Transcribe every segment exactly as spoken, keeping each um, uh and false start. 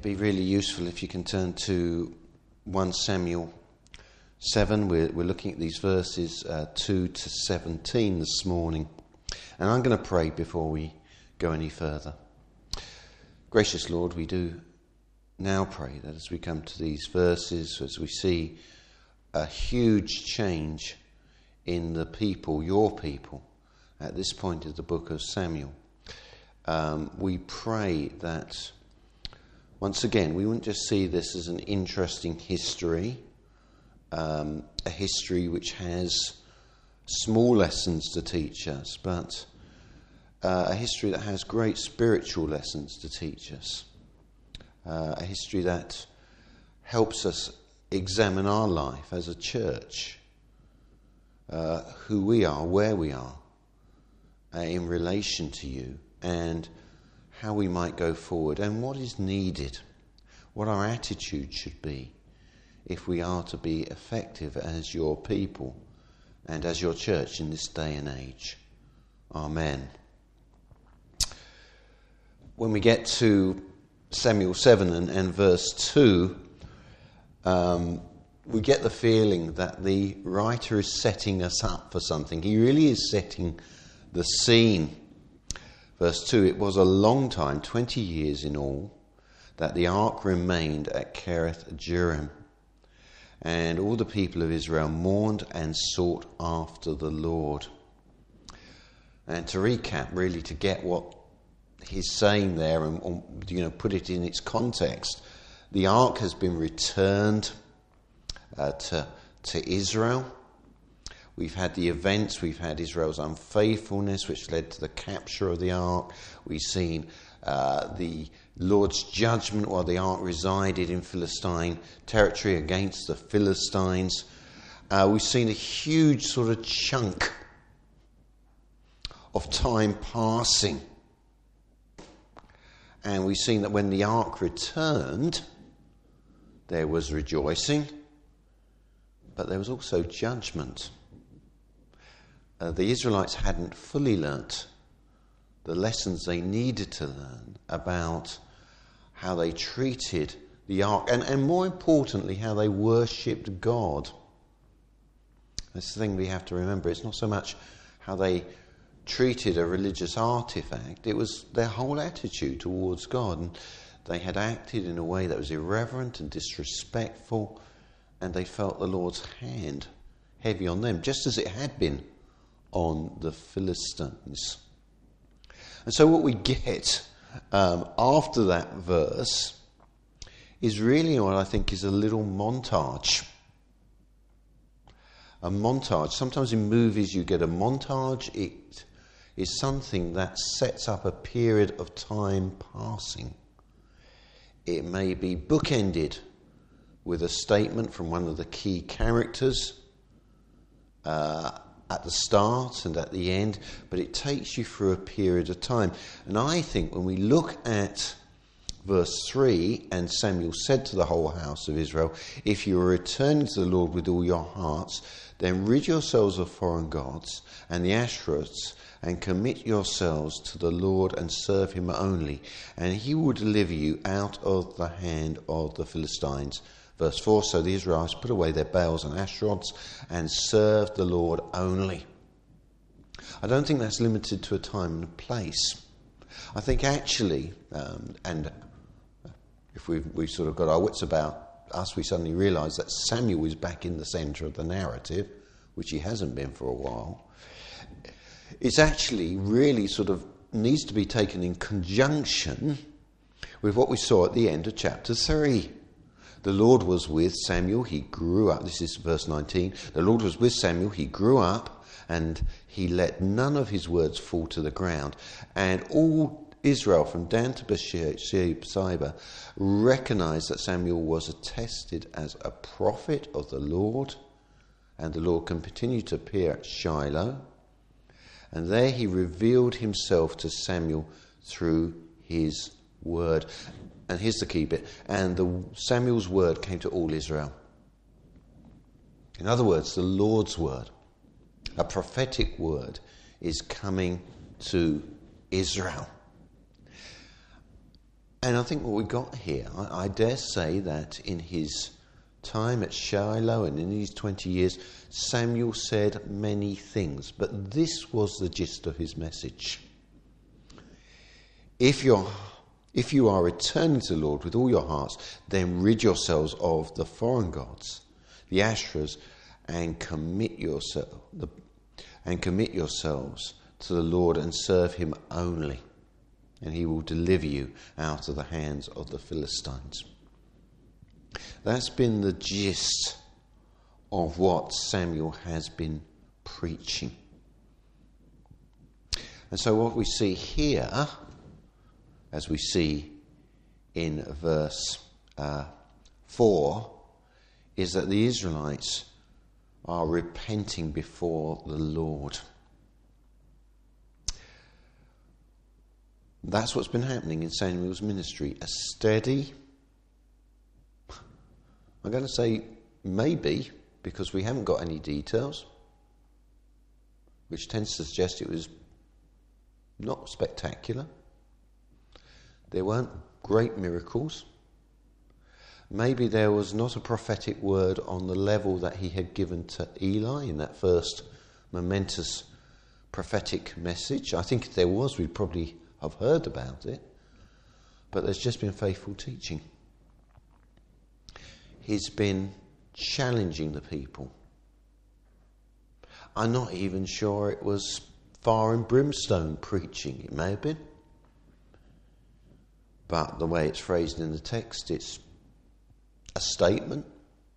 be really useful if you can turn to First Samuel seven. We're, we're looking at these verses uh, two to seventeen this morning. And I'm going to pray before we go any further. Gracious Lord, we do now pray that as we come to these verses, as we see a huge change in the people, your people, at this point of the book of Samuel, um, we pray that once again we wouldn't just see this as an interesting history, um, a history which has small lessons to teach us, but uh, a history that has great spiritual lessons to teach us, uh, a history that helps us examine our life as a church, uh, who we are, where we are, uh, in relation to you, and how we might go forward, and what is needed, what our attitude should be if we are to be effective as your people and as your church in this day and age. Amen. When we get to Samuel seven and, and verse two, um, we get the feeling that the writer is setting us up for something. He really is setting the scene. Verse two, it was a long time, twenty years in all, that the ark remained at Kereth Jearim. And all the people of Israel mourned and sought after the Lord. And to recap, really, to get what he's saying there and, you know, put it in its context, the ark has been returned uh, to, to Israel. We've had the events, we've had Israel's unfaithfulness, which led to the capture of the ark. We've seen uh, the Lord's judgment while the ark resided in Philistine territory against the Philistines. Uh, we've seen a huge sort of chunk of time passing. And we've seen that when the ark returned, there was rejoicing, but there was also judgment. Uh, the Israelites hadn't fully learnt the lessons they needed to learn about how they treated the ark, and, and more importantly, how they worshipped God. That's the thing we have to remember. It's not so much how they treated a religious artifact, it was their whole attitude towards God. And they had acted in a way that was irreverent and disrespectful, and they felt the Lord's hand heavy on them, just as it had been on the Philistines. And so what we get um, after that verse is really what I think is a little montage. A montage. Sometimes in movies you get a montage. It is something that sets up a period of time passing. It may be bookended with a statement from one of the key characters uh, at the start and at the end, but it takes you through a period of time. And I think when we look at verse three, and Samuel said to the whole house of Israel, if you are returning to the Lord with all your hearts, then rid yourselves of foreign gods and the Ashtoreths, and commit yourselves to the Lord and serve him only, and he will deliver you out of the hand of the Philistines. Verse four, so the Israelites put away their Baals and Ashtaroths and served the Lord only. I don't think that's limited to a time and a place. I think actually, um, and if we've, we've sort of got our wits about us, we suddenly realise that Samuel is back in the centre of the narrative, which he hasn't been for a while. It's actually really sort of needs to be taken in conjunction with what we saw at the end of chapter three. The Lord was with Samuel, he grew up. This is verse nineteen. The Lord was with Samuel, he grew up, and he let none of his words fall to the ground. And all Israel, from Dan to Beersheba, recognized that Samuel was attested as a prophet of the Lord, and the Lord continued to appear at Shiloh. And there he revealed himself to Samuel through his word. And here's the key bit. And the, Samuel's word came to all Israel. In other words, the Lord's word, a prophetic word, is coming to Israel. And I think what we got here, I, I dare say that in his time at Shiloh and in these twenty years, Samuel said many things, but this was the gist of his message. If you're If you are returning to the Lord with all your hearts, then rid yourselves of the foreign gods, the Asherahs, and commit yourself the, and commit yourselves to the Lord and serve him only, and he will deliver you out of the hands of the Philistines. That's been the gist of what Samuel has been preaching. And so what we see here, as we see in verse uh, four, is that the Israelites are repenting before the Lord. That's what's been happening in Samuel's ministry. A steady, I'm going to say maybe, because we haven't got any details, which tends to suggest it was not spectacular. There weren't great miracles. Maybe there was not a prophetic word on the level that he had given to Eli in that first momentous prophetic message. I think if there was, we'd probably have heard about it. But there's just been faithful teaching. He's been challenging the people. I'm not even sure it was fire and brimstone preaching. It may have been. But the way it's phrased in the text, it's a statement.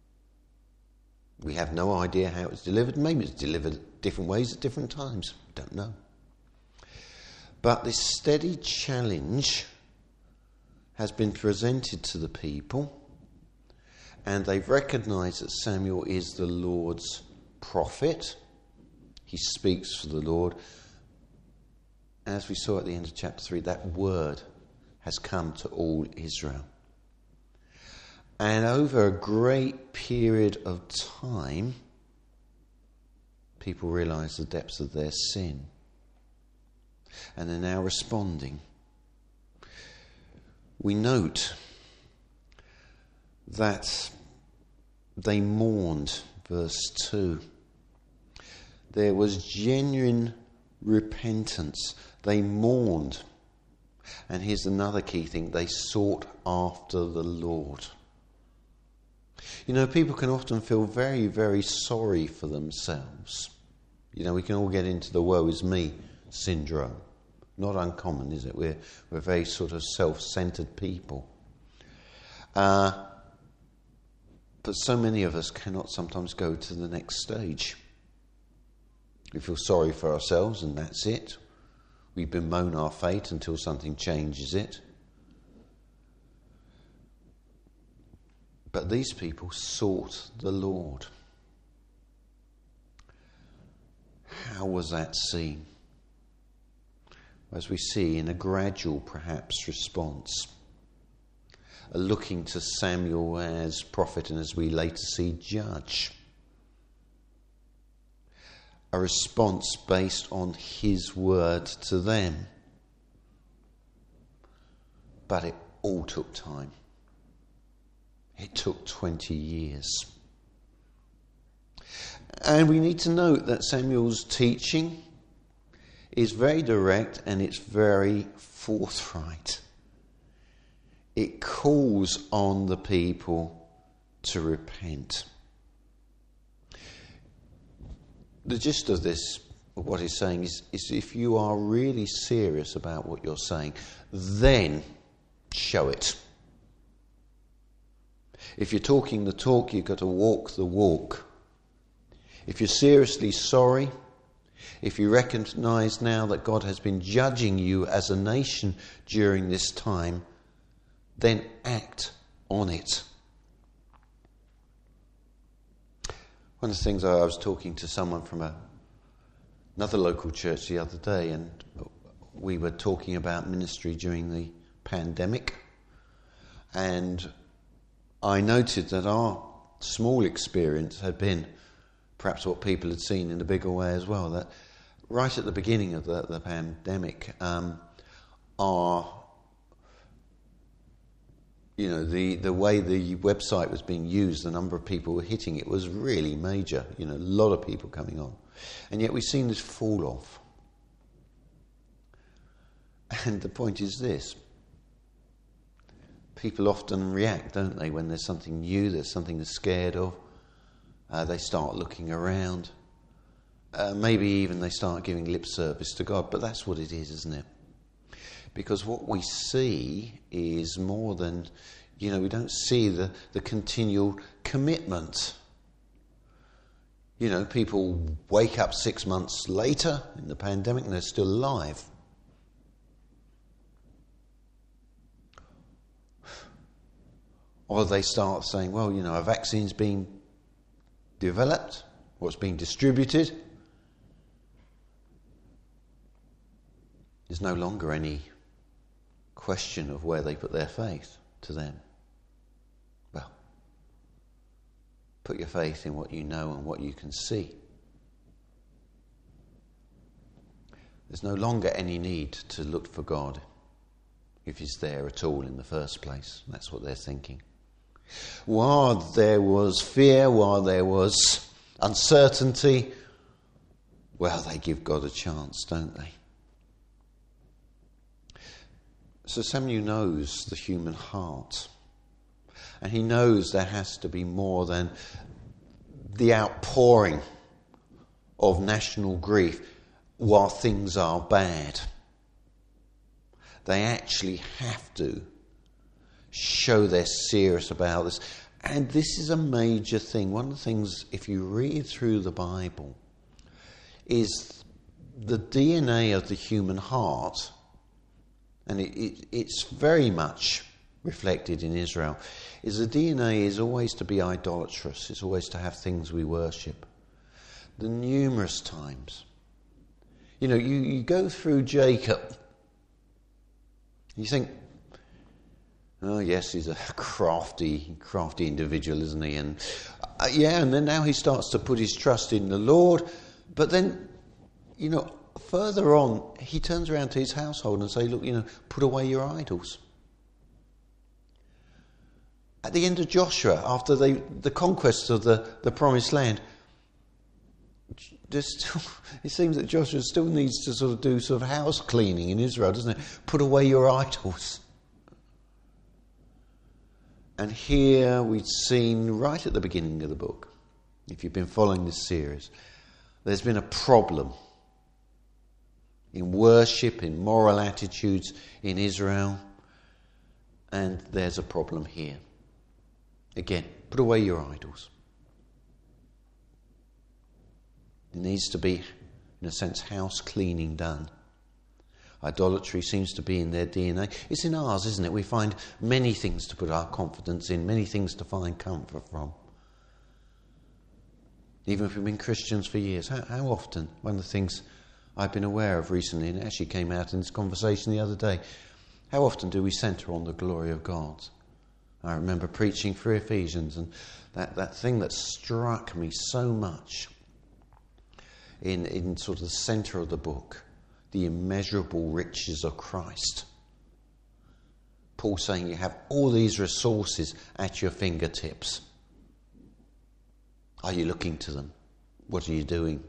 We have no idea how it's delivered. Maybe it's delivered different ways at different times. Don't know. But this steady challenge has been presented to the people, and they've recognised that Samuel is the Lord's prophet. He speaks for the Lord. As we saw at the end of chapter three, that word has come to all Israel. And over a great period of time, people realise the depths of their sin. And they're now responding. We note that they mourned, verse two. There was genuine repentance. They mourned. And here's another key thing. They sought after the Lord. You know, people can often feel very, very sorry for themselves. You know, we can all get into the woe is me syndrome. Not uncommon, is it? We're, we're very sort of self-centered people. Uh, but so many of us cannot sometimes go to the next stage. We feel sorry for ourselves and that's it. We bemoan our fate until something changes it. But these people sought the Lord. How was that seen? As we see in a gradual, perhaps, response. A looking to Samuel as prophet and as we later see judge. A response based on his word to them. But it all took time. It took twenty years. And we need to note that Samuel's teaching is very direct and it's very forthright. It calls on the people to repent. The gist of this, of what he's saying, is, is if you are really serious about what you're saying, then show it. If you're talking the talk, you've got to walk the walk. If you're seriously sorry, if you recognise now that God has been judging you as a nation during this time, then act on it. One of the things, I was talking to someone from a, another local church the other day, and we were talking about ministry during the pandemic, and I noted that our small experience had been perhaps what people had seen in a bigger way as well, that right at the beginning of the, the pandemic, um, our you know, the, the way the website was being used, the number of people who were hitting it was really major. You know, a lot of people coming on. And yet we've seen this fall off. And the point is this. People often react, don't they, when there's something new, there's something they're scared of. Uh, they start looking around. Uh, maybe even they start giving lip service to God. But that's what it is, isn't it? Because what we see is more than, you know, we don't see the, the continual commitment. You know, people wake up six months later in the pandemic and they're still alive. Or they start saying, well, you know, a vaccine's being developed, or it's being distributed. There's no longer any question of where they put their faith to them. Well, put your faith in what you know and what you can see. There's no longer any need to look for God if He's there at all in the first place. That's what they're thinking. While there was fear, while there was uncertainty, well, they give God a chance, don't they? So Samuel knows the human heart. And he knows there has to be more than the outpouring of national grief while things are bad. They actually have to show they're serious about this. And this is a major thing. One of the things, if you read through the Bible, is the D N A of the human heart, and it, it, it's very much reflected in Israel, is the D N A is always to be idolatrous. It's always to have things we worship. The numerous times. You know, you, you go through Jacob, you think, oh yes, he's a crafty, crafty individual, isn't he? And uh, yeah, and then now he starts to put his trust in the Lord. But then, you know, further on, he turns around to his household and say, look, you know, put away your idols. At the end of Joshua, after they, the conquest of the, the promised land, there's still, it seems that Joshua still needs to sort of do sort of house cleaning in Israel, doesn't it? Put away your idols. And here we've seen right at the beginning of the book, if you've been following this series, there's been a problem in worship, in moral attitudes in Israel, and there's a problem here. Again, put away your idols. There needs to be, in a sense, house cleaning done. Idolatry seems to be in their D N A. It's in ours, isn't it? We find many things to put our confidence in, many things to find comfort from. Even if we've been Christians for years, how, how often? One of the things I've been aware of recently, and it actually came out in this conversation the other day, how often do we centre on the glory of God? I remember preaching through Ephesians, and that, that thing that struck me so much in, in sort of the centre of the book, the immeasurable riches of Christ. Paul saying you have all these resources at your fingertips. Are you looking to them? What are you doing?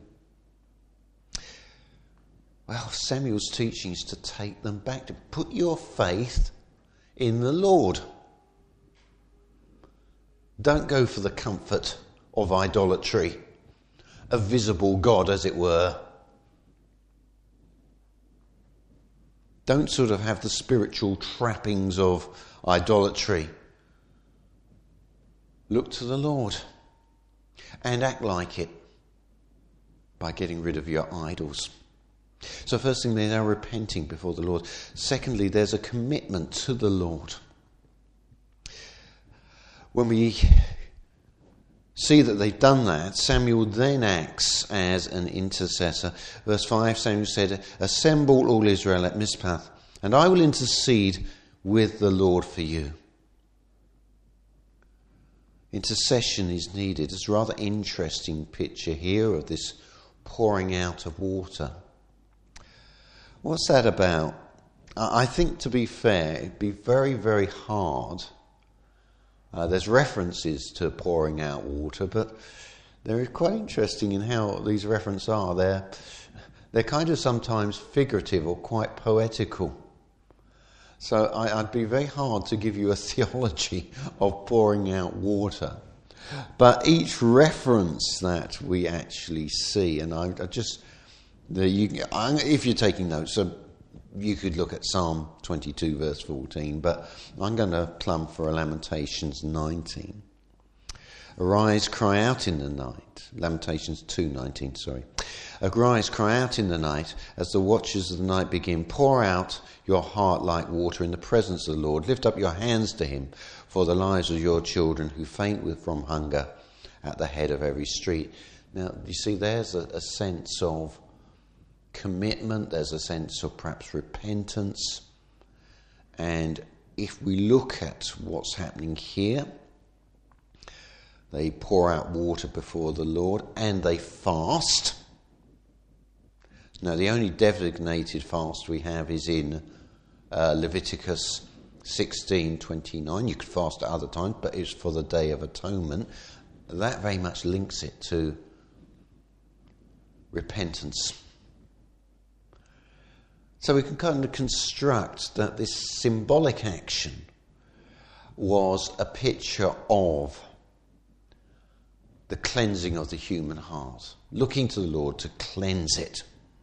Well, Samuel's teaching is to take them back, to put your faith in the Lord. Don't go for the comfort of idolatry, a visible God, as it were. Don't sort of have the spiritual trappings of idolatry. Look to the Lord and act like it by getting rid of your idols. So first thing, they're now repenting before the Lord. Secondly, there's a commitment to the Lord. When we see that they've done that, Samuel then acts as an intercessor. Verse five, Samuel said, assemble all Israel at Mizpah, and I will intercede with the Lord for you. Intercession is needed. It's a rather interesting picture here of this pouring out of water. What's that about? I think, to be fair, it'd be very, very hard Uh, there's references to pouring out water, but they're quite interesting in how these references are. They're, they're kind of sometimes figurative or quite poetical. So I, I'd be very hard to give you a theology of pouring out water. But each reference that we actually see, and I, I just, the, you, I, if you're taking notes, so you could look at Psalm twenty-two, verse fourteen, but I'm going to plumb for Lamentations nineteen. Arise, cry out in the night. Lamentations two nineteen, sorry. Arise, cry out in the night, as the watches of the night begin. Pour out your heart like water in the presence of the Lord. Lift up your hands to him for the lives of your children who faint with from hunger at the head of every street. Now, you see, there's a, a sense of commitment, there's a sense of perhaps repentance. And if we look at what's happening here, they pour out water before the Lord and they fast. Now, the only designated fast we have is in uh, Leviticus sixteen twenty-nine. You could fast at other times, but it's for the Day of Atonement. That very much links it to repentance. So we can kind of construct that this symbolic action was a picture of the cleansing of the human heart, looking to the Lord to cleanse it.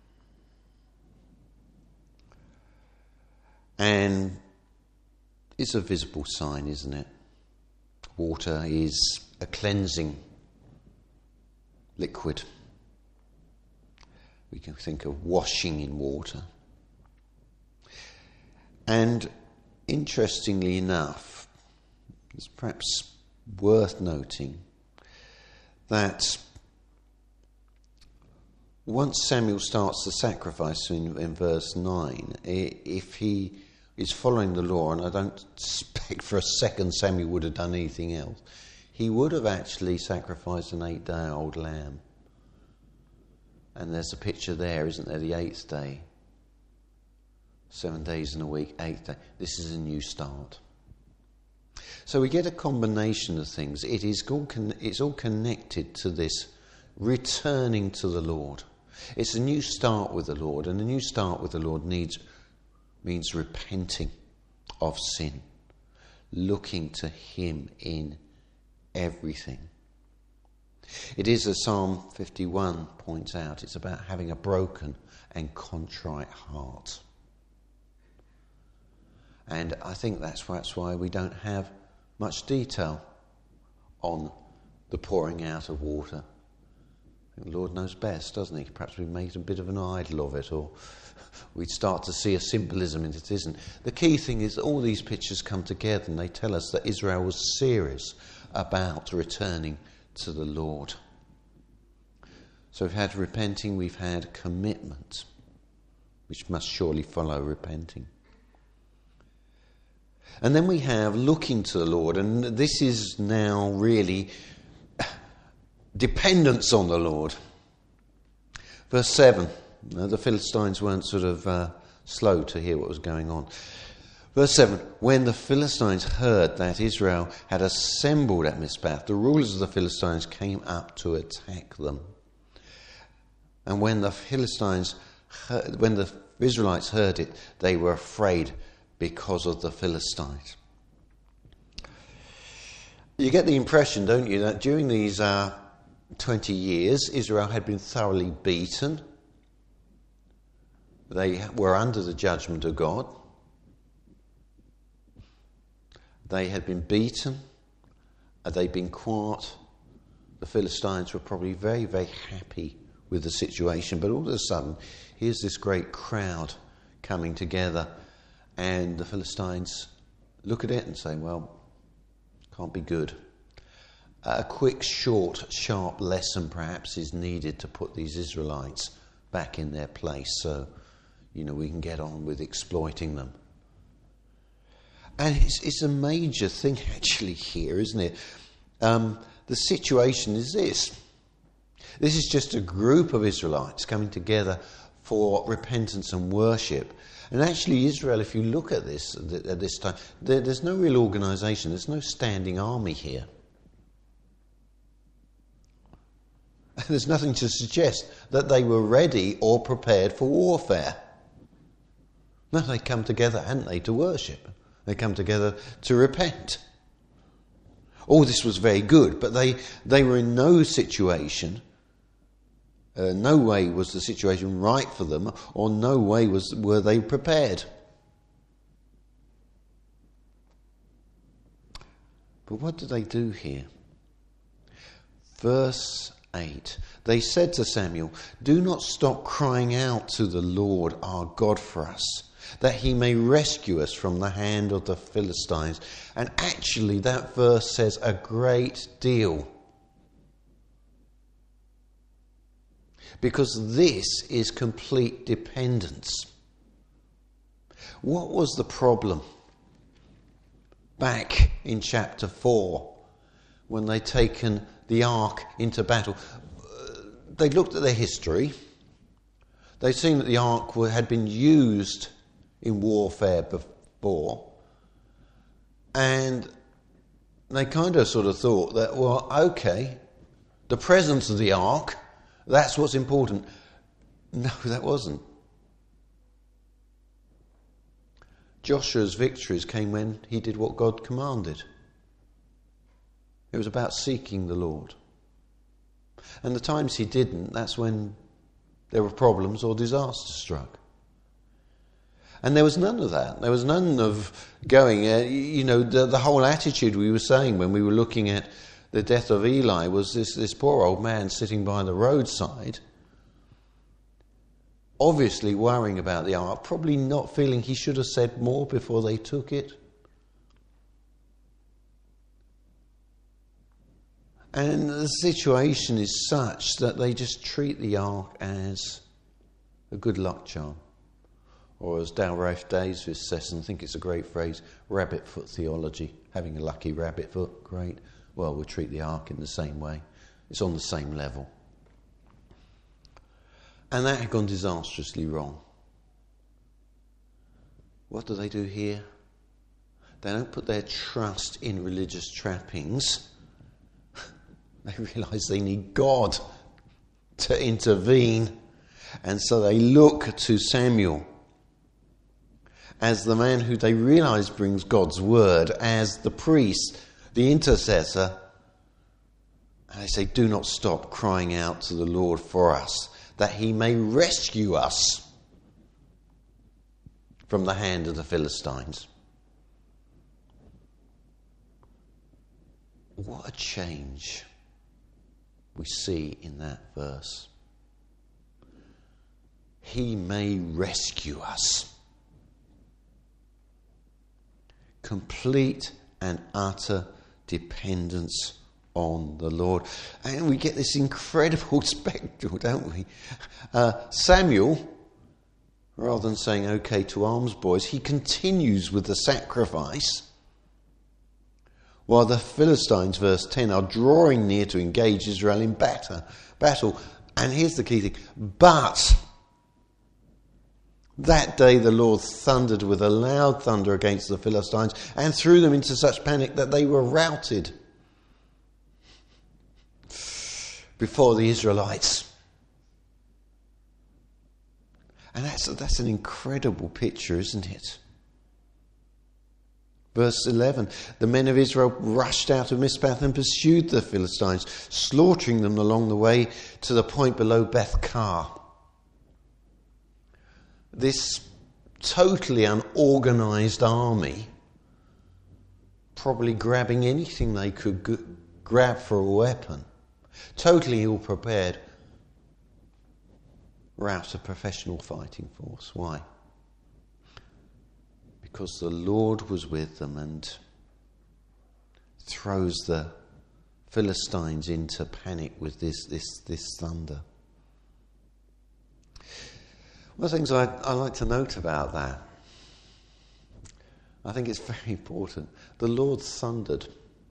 And it's a visible sign, isn't it? Water is a cleansing liquid. We can think of washing in water. And interestingly enough, it's perhaps worth noting that once Samuel starts the sacrifice in, in verse nine, if he is following the law, and I don't suspect for a second Samuel would have done anything else, he would have actually sacrificed an eight-day-old lamb. And there's a picture there, isn't there, the eighth day. Seven days in a week, eighth day. This is a new start. So we get a combination of things. It is all con- it's all connected to this returning to the Lord. It's a new start with the Lord, and a new start with the Lord needs means repenting of sin, looking to him in everything. It is, as Psalm fifty-one points out, it's about having a broken and contrite heart. And I think that's, that's why we don't have much detail on the pouring out of water. I think the Lord knows best, doesn't he? Perhaps we've made a bit of an idol of it, or we'd start to see a symbolism in it isn't. The key thing is that all these pictures come together and they tell us that Israel was serious about returning to the Lord. So we've had repenting, we've had commitment, which must surely follow repenting. And then we have looking to the Lord, and this is now really dependence on the Lord. Verse seven, the Philistines weren't sort of uh, slow to hear what was going on. Verse seven, when the Philistines heard that Israel had assembled at Mizpah, the rulers of the Philistines came up to attack them. And when the Philistines, heard, when the Israelites heard it, they were afraid because of the Philistines. You get the impression, don't you, that during these uh, twenty years, Israel had been thoroughly beaten. They were under the judgment of God. They had been beaten. They'd been quiet. The Philistines were probably very, very happy with the situation. But all of a sudden, here's this great crowd coming together. And the Philistines look at it and say, well, can't be good. A quick, short, sharp lesson perhaps is needed to put these Israelites back in their place so, you know, we can get on with exploiting them. And it's, it's a major thing actually here, isn't it? Um, the situation is this. This is just a group of Israelites coming together for repentance and worship. And actually Israel, if you look at this at this time, there, there's no real organisation, there's no standing army here. There's nothing to suggest that they were ready or prepared for warfare. No, they come together, hadn't they, to worship. They come together to repent. All this was very good, but they, they were in no situation, uh, no way was the situation right for them, or no way was were they prepared. But what did they do here? Verse eight. They said to Samuel, "Do not stop crying out to the Lord our God for us, that he may rescue us from the hand of the Philistines." And actually that verse says a great deal. Because this is complete dependence. What was the problem back in chapter four when they'd taken the ark into battle? They'd looked at their history. They'd seen that the ark had been used in warfare before, and they kind of sort of thought that, well, okay, the presence of the ark, that's what's important. No, that wasn't. Joshua's victories came when he did what God commanded. It was about seeking the Lord. And the times he didn't, that's when there were problems or disaster struck. And there was none of that. There was none of going, uh, you know, the, the whole attitude we were saying when we were looking at the death of Eli was this, this poor old man sitting by the roadside, obviously worrying about the ark, probably not feeling he should have said more before they took it. And the situation is such that they just treat the ark as a good luck charm. Or as Dalrymple Davis says, and I think it's a great phrase, rabbit foot theology. Having a lucky rabbit foot, great. Well, we'll treat the ark in the same way. It's on the same level. And that had gone disastrously wrong. What do they do here? They don't put their trust in religious trappings. They realise they need God to intervene. And so they look to Samuel as the man who they realise brings God's word, as the priest, the intercessor. And they say, "Do not stop crying out to the Lord for us, that he may rescue us from the hand of the Philistines." What a change we see in that verse. He may rescue us. Complete and utter dependence on the Lord. And we get this incredible spectacle, don't we? Uh, Samuel, rather than saying, "Okay, to arms, boys," he continues with the sacrifice, while the Philistines, verse ten, are drawing near to engage Israel in battle. battle. And here's the key thing. But that day the Lord thundered with a loud thunder against the Philistines and threw them into such panic that they were routed before the Israelites. And that's, that's an incredible picture, isn't it? Verse eleven, the men of Israel rushed out of Mizpah and pursued the Philistines, slaughtering them along the way to the point below Beth-kar. This totally unorganised army, probably grabbing anything they could g- grab for a weapon, totally ill-prepared, rout a professional fighting force. Why? Because the Lord was with them and throws the Philistines into panic with this, this, this thunder. One of the things I, I like to note about that, I think it's very important. The Lord thundered.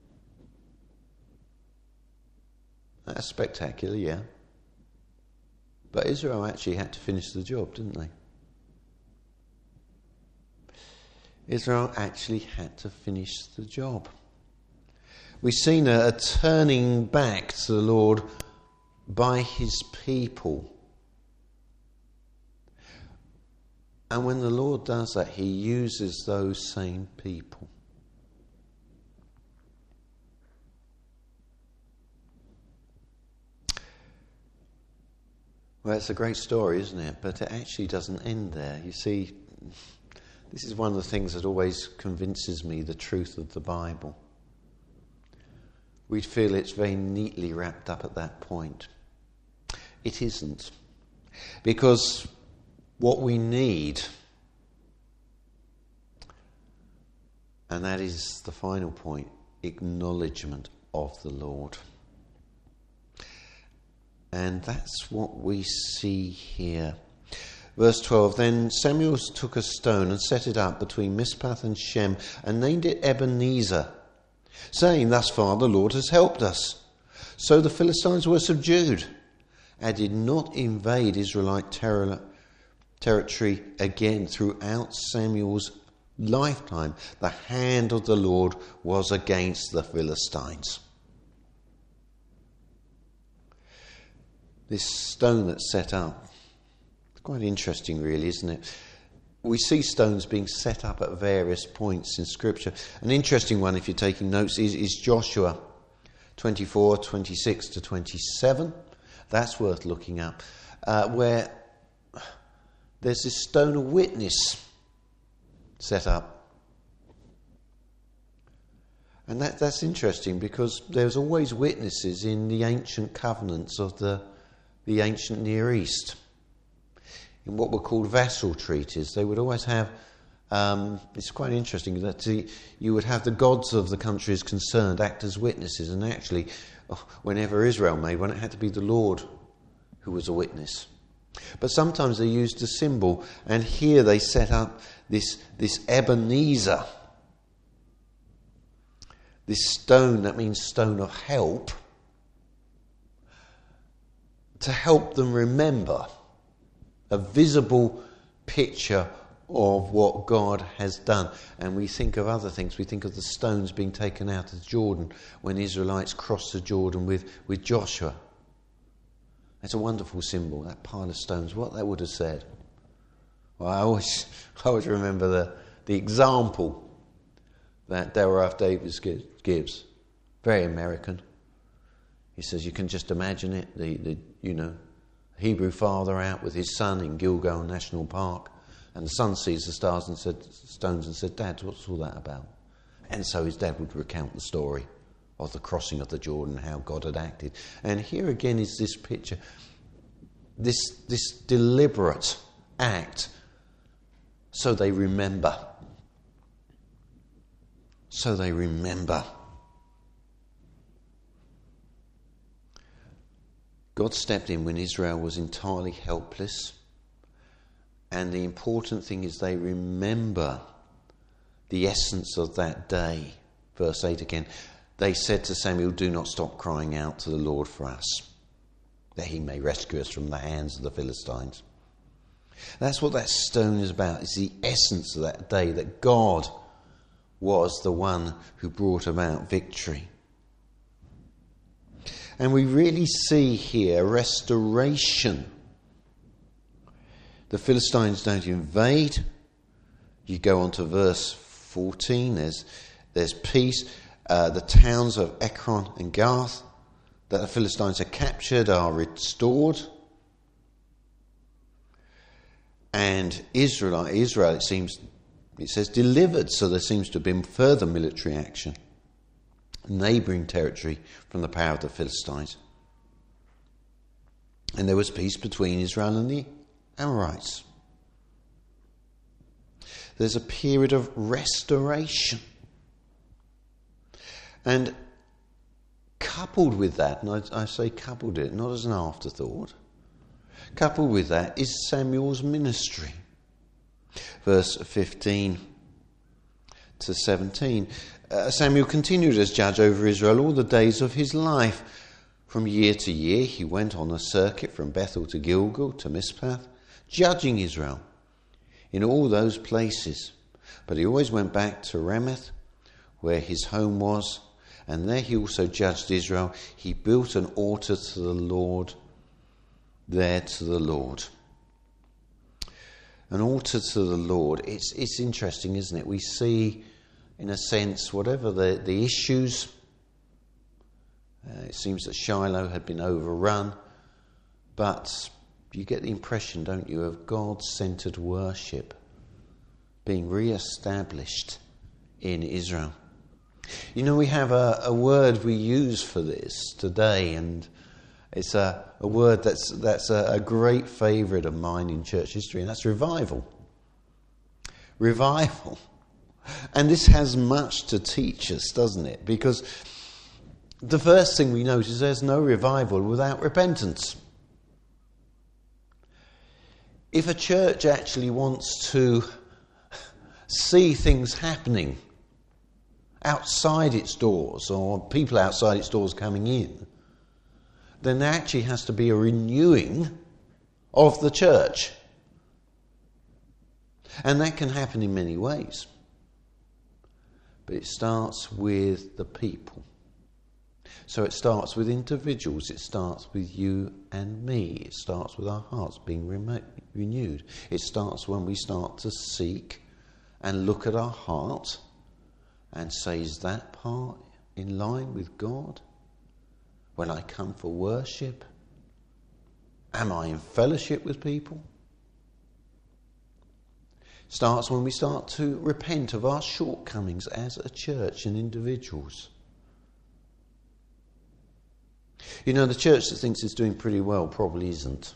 That's spectacular, yeah. But Israel actually had to finish the job, didn't they? Israel actually had to finish the job. We've seen a, a turning back to the Lord by his people. And when the Lord does that, he uses those same people. Well, it's a great story, isn't it? But it actually doesn't end there. You see, this is one of the things that always convinces me the truth of the Bible. We'd feel it's very neatly wrapped up at that point. It isn't. Because what we need, and that is the final point, acknowledgement of the Lord. And that's what we see here. Verse twelve, then Samuel took a stone and set it up between Mizpah and Shem and named it Ebenezer, saying, thus far the Lord has helped us. So the Philistines were subdued and did not invade Israelite ter- territory again throughout Samuel's lifetime. The hand of the Lord was against the Philistines. This stone that's set up, it's quite interesting really, isn't it? We see stones being set up at various points in Scripture. An interesting one, if you're taking notes, is, is Joshua twenty-four, twenty-six to twenty-seven. That's worth looking up. Uh, where there's this stone of witness set up. And that, that's interesting because there's always witnesses in the ancient covenants of the, the ancient Near East. In what were called vassal treaties, they would always have, um, it's quite interesting that the, you would have the gods of the countries concerned act as witnesses, and actually, whenever Israel made one, it had to be the Lord who was a witness. But sometimes they used a symbol, and here they set up this, this Ebenezer, this stone that means stone of help, to help them remember. A visible picture of what God has done. And we think of other things. We think of the stones being taken out of Jordan when the Israelites crossed the Jordan with, with Joshua. It's a wonderful symbol, that pile of stones. What that would have said. Well, I always, I always remember the, the example that Darrell F. Davis gives. Very American. He says you can just imagine it. The, the you know, Hebrew father out with his son in Gilgal National Park, and the son sees the stars and said, stones and said, Dad, what's all that about? And so his dad would recount the story of the crossing of the Jordan, how God had acted. And here again is this picture, this, this deliberate act, so they remember. So they remember. God stepped in when Israel was entirely helpless. And the important thing is they remember the essence of that day. Verse eight again. They said to Samuel, do not stop crying out to the Lord for us, that he may rescue us from the hands of the Philistines. That's what that stone is about. It's the essence of that day, that God was the one who brought about victory. And we really see here restoration. The Philistines don't invade. You go on to verse fourteen. There's, there's peace. Uh, the towns of Ekron and Gath that the Philistines have captured are restored. And Israel, Israel, it seems, it says delivered. So there seems to have been further military action. Neighbouring territory from the power of the Philistines. And there was peace between Israel and the Amorites. There's a period of restoration. And coupled with that, and I, I say coupled it, not as an afterthought, coupled with that is Samuel's ministry. Verse fifteen to seventeen. Uh, Samuel continued as judge over Israel all the days of his life. From year to year he went on a circuit from Bethel to Gilgal to Mizpah, judging Israel in all those places. But he always went back to Ramath, where his home was, and there he also judged Israel. He built an altar to the Lord, there to the Lord. An altar to the Lord. It's it's interesting, isn't it? We see, in a sense, whatever the, the issues, uh, it seems that Shiloh had been overrun, but you get the impression, don't you, of God-centered worship being re-established in Israel. You know, we have a, a word we use for this today, and it's a, a word that's that's a, a great favourite of mine in church history, and that's revival. Revival. And this has much to teach us, doesn't it? Because the first thing we notice is there's no revival without repentance. If a church actually wants to see things happening outside its doors, or people outside its doors coming in, then there actually has to be a renewing of the church. And that can happen in many ways. But it starts with the people. So it starts with individuals, it starts with you and me, it starts with our hearts being re- renewed. It starts when we start to seek and look at our heart and say, is that part in line with God? When I come for worship, am I in fellowship with people? Starts when we start to repent of our shortcomings as a church and individuals. You know, the church that thinks it's doing pretty well probably isn't.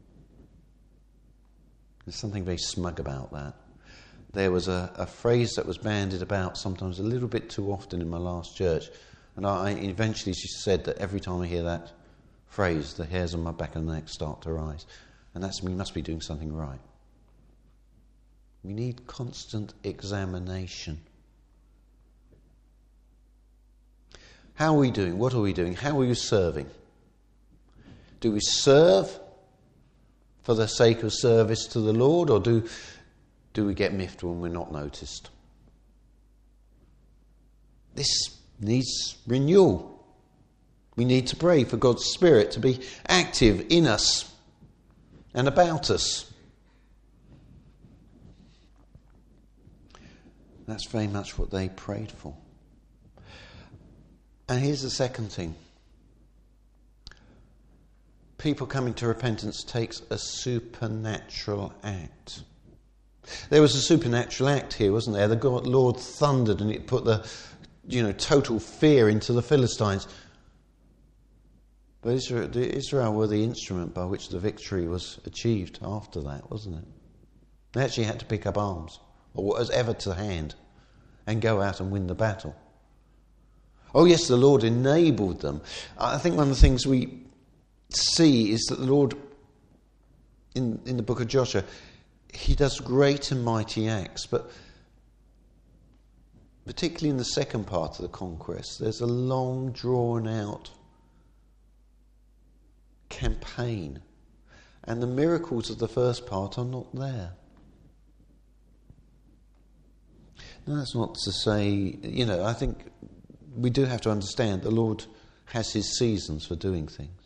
There's something very smug about that. There was a, a phrase that was bandied about sometimes a little bit too often in my last church, and I eventually said that every time I hear that phrase, the hairs on my back of the neck start to rise, and that's we must be doing something right. We need constant examination. How are we doing? What are we doing? How are you serving? Do we serve for the sake of service to the Lord, or do do we get miffed when we're not noticed? This needs renewal. We need to pray for God's Spirit to be active in us and about us. That's very much what they prayed for. And here's the second thing. People coming to repentance takes a supernatural act. There was a supernatural act here, wasn't there? The God, Lord thundered and it put the, you know, total fear into the Philistines. But Israel, Israel were the instrument by which the victory was achieved after that, wasn't it? They actually had to pick up arms, or whatever to hand, and go out and win the battle. Oh yes, the Lord enabled them. I think one of the things we see is that the Lord, in, in the book of Joshua, he does great and mighty acts, but particularly in the second part of the conquest, there's a long drawn out campaign, and the miracles of the first part are not there. Now, that's not to say, you know, I think we do have to understand the Lord has his seasons for doing things.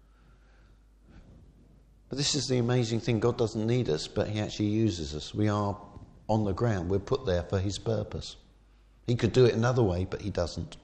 But this is the amazing thing. God doesn't need us, but he actually uses us. We are on the ground. We're put there for his purpose. He could do it another way, but he doesn't.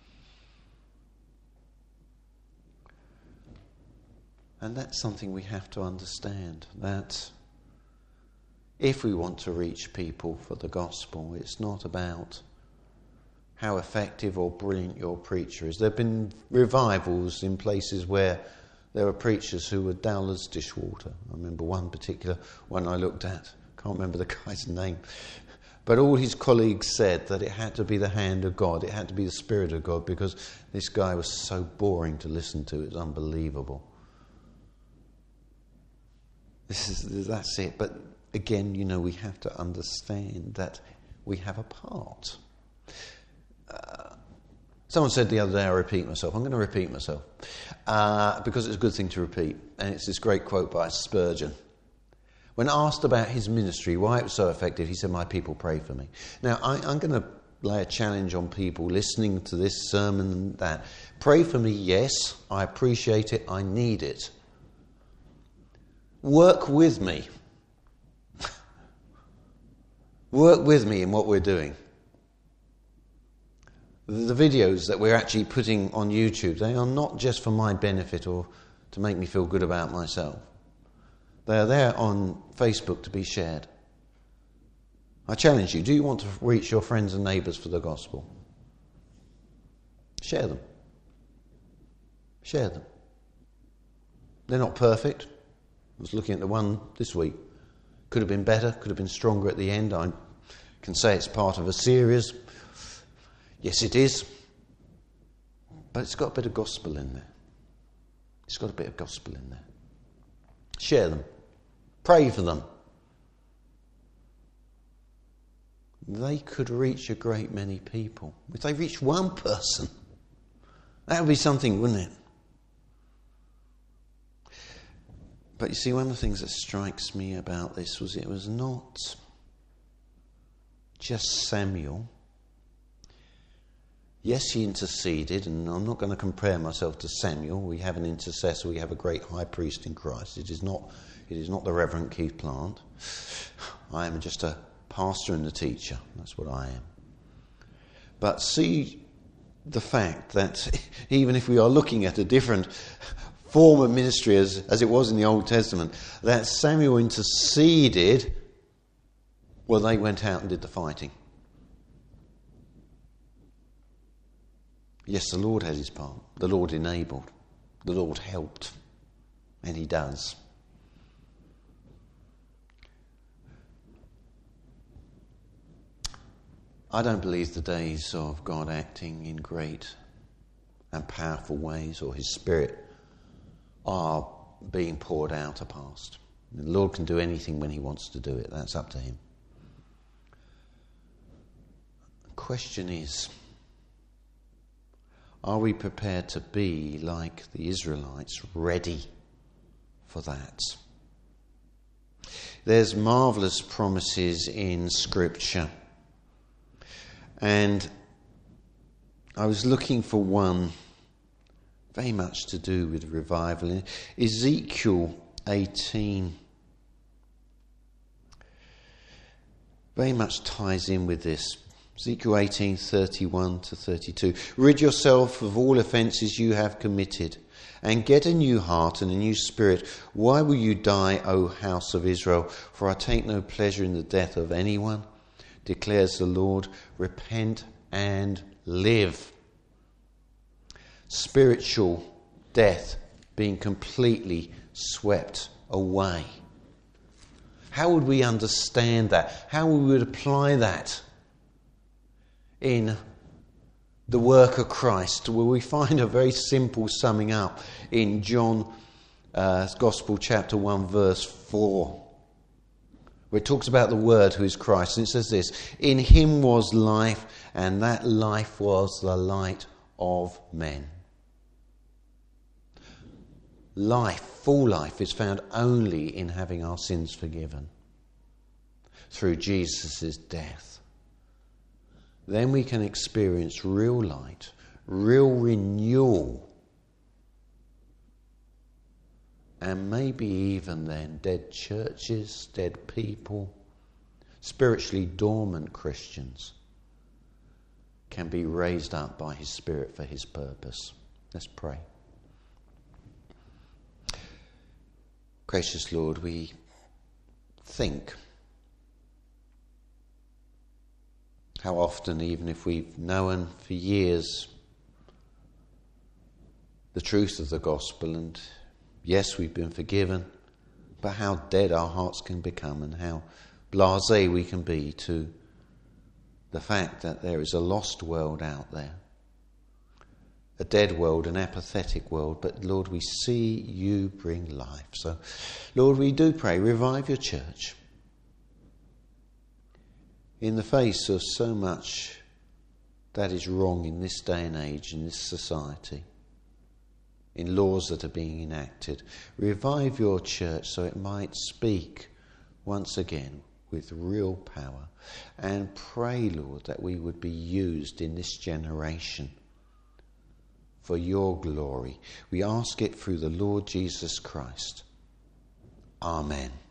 And that's something we have to understand, that if we want to reach people for the gospel, it's not about how effective or brilliant your preacher is. There have been revivals in places where there were preachers who were dull as dishwater. I remember one particular one I looked at. Can't remember the guy's name. But all his colleagues said that it had to be the hand of God. It had to be the Spirit of God, because this guy was so boring to listen to. It's unbelievable. This is, that's it. But again, you know, we have to understand that we have a part. Uh, someone said the other day, I repeat myself. I'm going to repeat myself uh, because it's a good thing to repeat. And it's this great quote by Spurgeon. When asked about his ministry, why it was so effective, he said, my people pray for me. Now, I, I'm going to lay a challenge on people listening to this sermon and that. Pray for me, yes. I appreciate it. I need it. Work with me. Work with me in what we're doing. The videos that we're actually putting on YouTube, they are not just for my benefit or to make me feel good about myself. They are there on Facebook to be shared. I challenge you, do you want to reach your friends and neighbours for the gospel? Share them. Share them. They're not perfect. I was looking at the one this week. Could have been better, could have been stronger at the end. I can say it's part of a series. Yes, it is. But it's got a bit of gospel in there. It's got a bit of gospel in there. Share them. Pray for them. They could reach a great many people. If they reach one person, that would be something, wouldn't it? But you see, one of the things that strikes me about this was it was not just Samuel. Yes, he interceded, and I'm not going to compare myself to Samuel. We have an intercessor, we have a great high priest in Christ. It is not, it is not the Reverend Keith Plant. I am just a pastor and a teacher. That's what I am. But see the fact that even if we are looking at a different form of ministry as, as it was in the Old Testament, that Samuel interceded, well, they went out and did the fighting. Yes, the Lord had his part. The Lord enabled. The Lord helped. And he does. I don't believe the days of God acting in great and powerful ways or his Spirit are being poured out are past. The Lord can do anything when he wants to do it. That's up to him. The question is, are we prepared to be like the Israelites, ready for that? There's marvellous promises in Scripture. And I was looking for one very much to do with revival. In Ezekiel eighteen very much ties in with this. Ezekiel eighteen, thirty-one to thirty-two. Rid yourself of all offences you have committed, and get a new heart and a new spirit. Why will you die, O house of Israel? For I take no pleasure in the death of anyone, declares the Lord. Repent and live. Spiritual death being completely swept away. How would we understand that? How would we apply that in the work of Christ? Well, we find a very simple summing up in John uh, Gospel chapter one verse four, where it talks about the Word who is Christ, and it says this: in him was life, and that life was the light of men. Life, full life, is found only in having our sins forgiven through Jesus' death. Then we can experience real light, real renewal, and maybe even then dead churches, dead people, spiritually dormant Christians can be raised up by his Spirit for his purpose. Let's pray. Gracious Lord, we think how often, even if we've known for years the truth of the gospel, and yes, we've been forgiven, but how dead our hearts can become and how blasé we can be to the fact that there is a lost world out there, a dead world, an apathetic world. But Lord, we see you bring life. So Lord, we do pray, revive your church in the face of so much that is wrong in this day and age, in this society, in laws that are being enacted. Revive your church so it might speak once again with real power, and pray, Lord, that we would be used in this generation for your glory. We ask it through the Lord Jesus Christ. Amen.